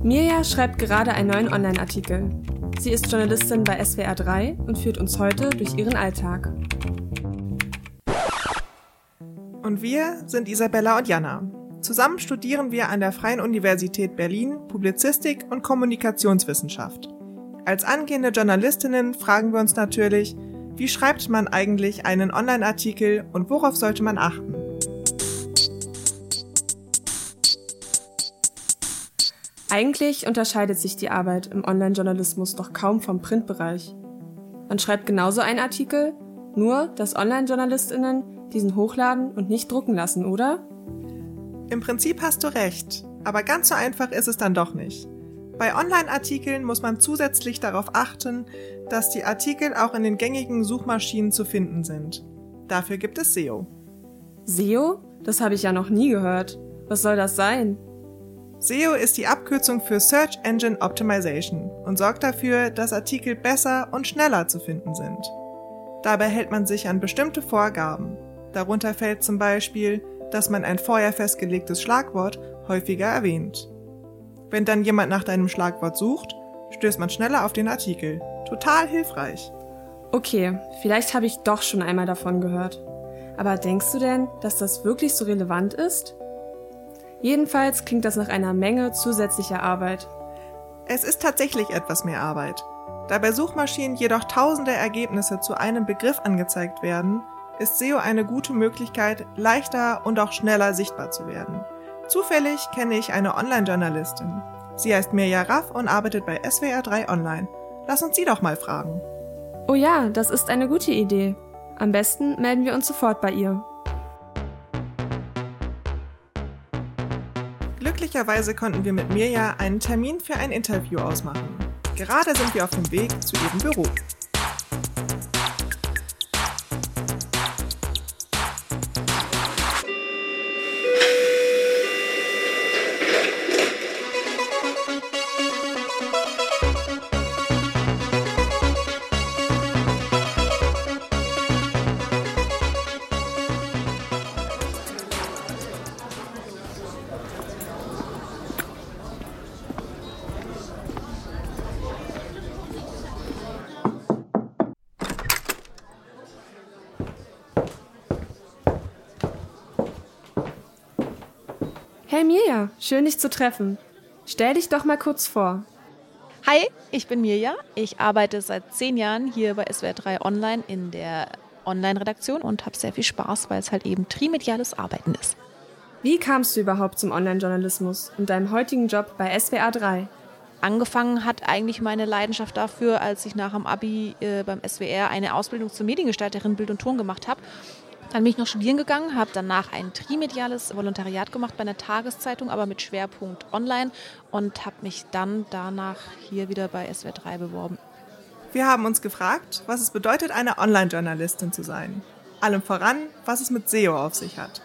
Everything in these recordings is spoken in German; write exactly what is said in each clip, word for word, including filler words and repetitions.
Mirja schreibt gerade einen neuen Online-Artikel. Sie ist Journalistin bei S W R drei und führt uns heute durch ihren Alltag. Und wir sind Isabella und Jana. Zusammen studieren wir an der Freien Universität Berlin Publizistik und Kommunikationswissenschaft. Als angehende Journalistinnen fragen wir uns natürlich, wie schreibt man eigentlich einen Online-Artikel und worauf sollte man achten? Eigentlich unterscheidet sich die Arbeit im Online-Journalismus doch kaum vom Printbereich. Man schreibt genauso einen Artikel, nur dass Online-JournalistInnen diesen hochladen und nicht drucken lassen, oder? Im Prinzip hast du recht, aber ganz so einfach ist es dann doch nicht. Bei Online-Artikeln muss man zusätzlich darauf achten, dass die Artikel auch in den gängigen Suchmaschinen zu finden sind. Dafür gibt es S E O. S E O? Das habe ich ja noch nie gehört. Was soll das sein? S E O ist die Abkürzung für Search Engine Optimization und sorgt dafür, dass Artikel besser und schneller zu finden sind. Dabei hält man sich an bestimmte Vorgaben. Darunter fällt zum Beispiel, dass man ein vorher festgelegtes Schlagwort häufiger erwähnt. Wenn dann jemand nach deinem Schlagwort sucht, stößt man schneller auf den Artikel. Total hilfreich. Okay, vielleicht habe ich doch schon einmal davon gehört. Aber denkst du denn, dass das wirklich so relevant ist? Jedenfalls klingt das nach einer Menge zusätzlicher Arbeit. Es ist tatsächlich etwas mehr Arbeit. Da bei Suchmaschinen jedoch tausende Ergebnisse zu einem Begriff angezeigt werden, ist S E O eine gute Möglichkeit, leichter und auch schneller sichtbar zu werden. Zufällig kenne ich eine Online-Journalistin. Sie heißt Mirja Raff und arbeitet bei S W R drei Online. Lass uns sie doch mal fragen. Oh ja, das ist eine gute Idee. Am besten melden wir uns sofort bei ihr. Glücklicherweise konnten wir mit Mirja einen Termin für ein Interview ausmachen. Gerade sind wir auf dem Weg zu ihrem Büro. Hey Mirja, schön dich zu treffen. Stell dich doch mal kurz vor. Hi, ich bin Mirja. Ich arbeite seit zehn Jahren hier bei S W R drei Online in der Online-Redaktion und habe sehr viel Spaß, weil es halt eben trimediales Arbeiten ist. Wie kamst du überhaupt zum Online-Journalismus und deinem heutigen Job bei S W R drei? Angefangen hat eigentlich meine Leidenschaft dafür, als ich nach dem Abi äh, beim S W R eine Ausbildung zur Mediengestalterin Bild und Ton gemacht habe. Dann bin ich noch studieren gegangen, habe danach ein trimediales Volontariat gemacht bei einer Tageszeitung, aber mit Schwerpunkt Online und habe mich dann danach hier wieder bei S W R drei beworben. Wir haben uns gefragt, was es bedeutet, eine Online-Journalistin zu sein. Allem voran, was es mit S E O auf sich hat.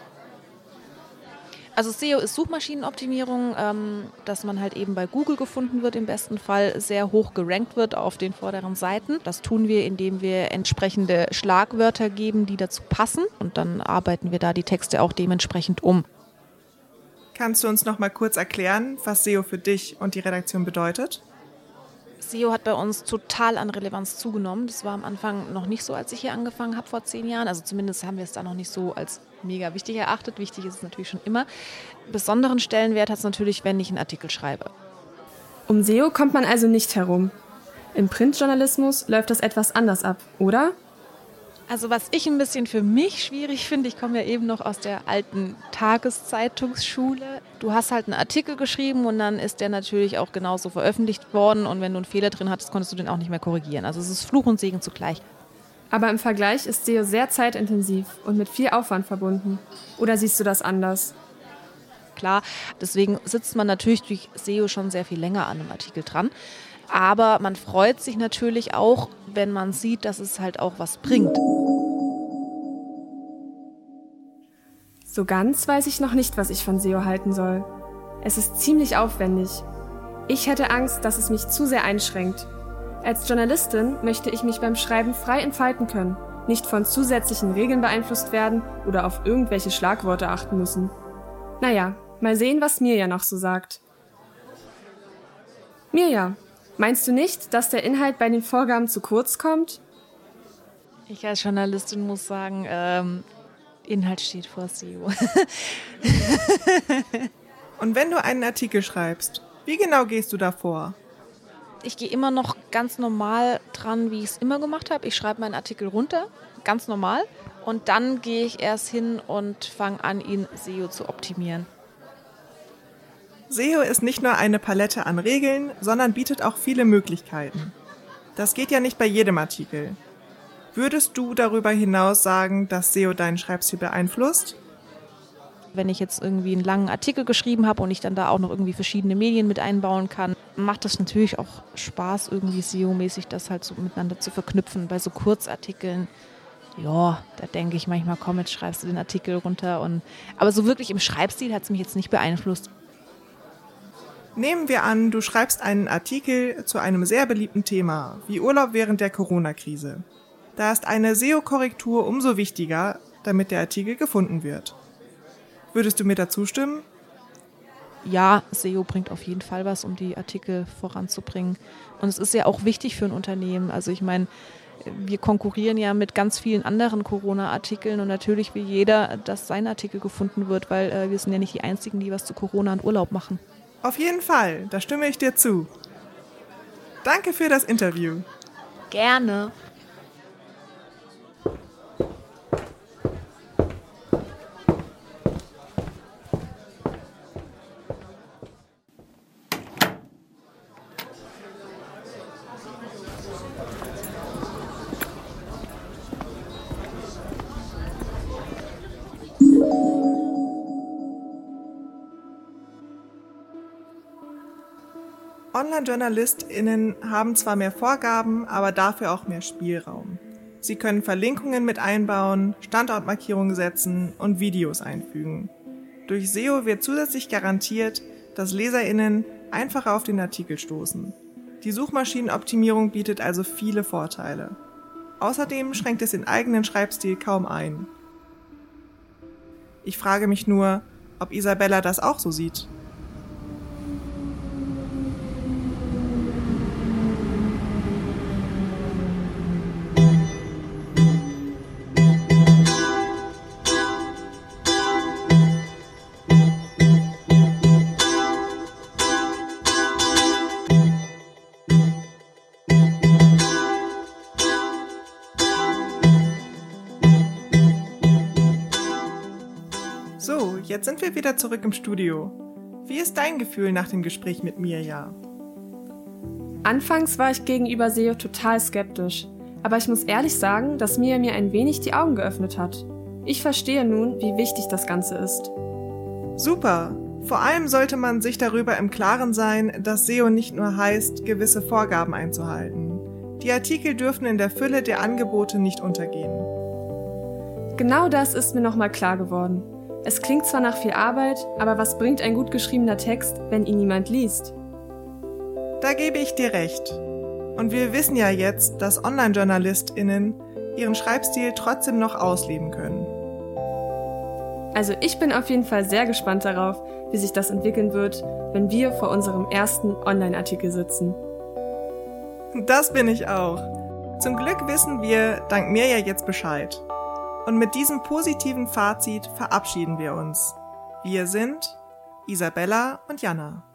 Also S E O ist Suchmaschinenoptimierung, ähm, dass man halt eben bei Google gefunden wird, im besten Fall sehr hoch gerankt wird auf den vorderen Seiten. Das tun wir, indem wir entsprechende Schlagwörter geben, die dazu passen. Und dann arbeiten wir da die Texte auch dementsprechend um. Kannst du uns noch mal kurz erklären, was S E O für dich und die Redaktion bedeutet? S E O hat bei uns total an Relevanz zugenommen. Das war am Anfang noch nicht so, als ich hier angefangen habe vor zehn Jahren. Also zumindest haben wir es da noch nicht so als mega wichtig erachtet. Wichtig ist es natürlich schon immer. Besonderen Stellenwert hat es natürlich, wenn ich einen Artikel schreibe. Um S E O kommt man also nicht herum. Im Printjournalismus läuft das etwas anders ab, oder? Also was ich ein bisschen für mich schwierig finde, ich komme ja eben noch aus der alten Tageszeitungsschule. Du hast halt einen Artikel geschrieben und dann ist der natürlich auch genauso veröffentlicht worden und wenn du einen Fehler drin hattest, konntest du den auch nicht mehr korrigieren. Also es ist Fluch und Segen zugleich. Aber im Vergleich ist S E O sehr zeitintensiv und mit viel Aufwand verbunden. Oder siehst du das anders? Klar, deswegen sitzt man natürlich durch S E O schon sehr viel länger an einem Artikel dran. Aber man freut sich natürlich auch, wenn man sieht, dass es halt auch was bringt. So ganz weiß ich noch nicht, was ich von S E O halten soll. Es ist ziemlich aufwendig. Ich hätte Angst, dass es mich zu sehr einschränkt. Als Journalistin möchte ich mich beim Schreiben frei entfalten können, nicht von zusätzlichen Regeln beeinflusst werden oder auf irgendwelche Schlagworte achten müssen. Naja, mal sehen, was Mirja noch so sagt. Mirja, meinst du nicht, dass der Inhalt bei den Vorgaben zu kurz kommt? Ich als Journalistin muss sagen, ähm, Inhalt steht vor S E O. Und wenn du einen Artikel schreibst, wie genau gehst du da vor? Ich gehe immer noch ganz normal dran, wie ich es immer gemacht habe. Ich schreibe meinen Artikel runter, ganz normal. Und dann gehe ich erst hin und fange an, ihn S E O zu optimieren. S E O ist nicht nur eine Palette an Regeln, sondern bietet auch viele Möglichkeiten. Das geht ja nicht bei jedem Artikel. Würdest du darüber hinaus sagen, dass S E O deinen Schreibstil beeinflusst? Wenn ich jetzt irgendwie einen langen Artikel geschrieben habe und ich dann da auch noch irgendwie verschiedene Medien mit einbauen kann, macht das natürlich auch Spaß, irgendwie S E O-mäßig das halt so miteinander zu verknüpfen. Bei so Kurzartikeln, ja, da denke ich manchmal, komm, jetzt schreibst du den Artikel runter. Und aber so wirklich im Schreibstil hat es mich jetzt nicht beeinflusst. Nehmen wir an, du schreibst einen Artikel zu einem sehr beliebten Thema, wie Urlaub während der Corona-Krise. Da ist eine S E O-Korrektur umso wichtiger, damit der Artikel gefunden wird. Würdest du mir da zustimmen? Ja, S E O bringt auf jeden Fall was, um die Artikel voranzubringen. Und es ist ja auch wichtig für ein Unternehmen. Also ich meine, wir konkurrieren ja mit ganz vielen anderen Corona-Artikeln und natürlich will jeder, dass sein Artikel gefunden wird, weil äh, wir sind ja nicht die Einzigen, die was zu Corona und Urlaub machen. Auf jeden Fall, da stimme ich dir zu. Danke für das Interview. Gerne. Online-JournalistInnen haben zwar mehr Vorgaben, aber dafür auch mehr Spielraum. Sie können Verlinkungen mit einbauen, Standortmarkierungen setzen und Videos einfügen. Durch S E O wird zusätzlich garantiert, dass LeserInnen einfacher auf den Artikel stoßen. Die Suchmaschinenoptimierung bietet also viele Vorteile. Außerdem schränkt es den eigenen Schreibstil kaum ein. Ich frage mich nur, ob Isabella das auch so sieht. So, jetzt sind wir wieder zurück im Studio. Wie ist dein Gefühl nach dem Gespräch mit Mirja? Anfangs war ich gegenüber S E O total skeptisch, aber ich muss ehrlich sagen, dass Mirja mir ein wenig die Augen geöffnet hat. Ich verstehe nun, wie wichtig das Ganze ist. Super! Vor allem sollte man sich darüber im Klaren sein, dass S E O nicht nur heißt, gewisse Vorgaben einzuhalten. Die Artikel dürfen in der Fülle der Angebote nicht untergehen. Genau das ist mir nochmal klar geworden. Es klingt zwar nach viel Arbeit, aber was bringt ein gut geschriebener Text, wenn ihn niemand liest? Da gebe ich dir recht. Und wir wissen ja jetzt, dass Online-JournalistInnen ihren Schreibstil trotzdem noch ausleben können. Also ich bin auf jeden Fall sehr gespannt darauf, wie sich das entwickeln wird, wenn wir vor unserem ersten Online-Artikel sitzen. Das bin ich auch. Zum Glück wissen wir dank Mirja jetzt Bescheid. Und mit diesem positiven Fazit verabschieden wir uns. Wir sind Isabella und Jana.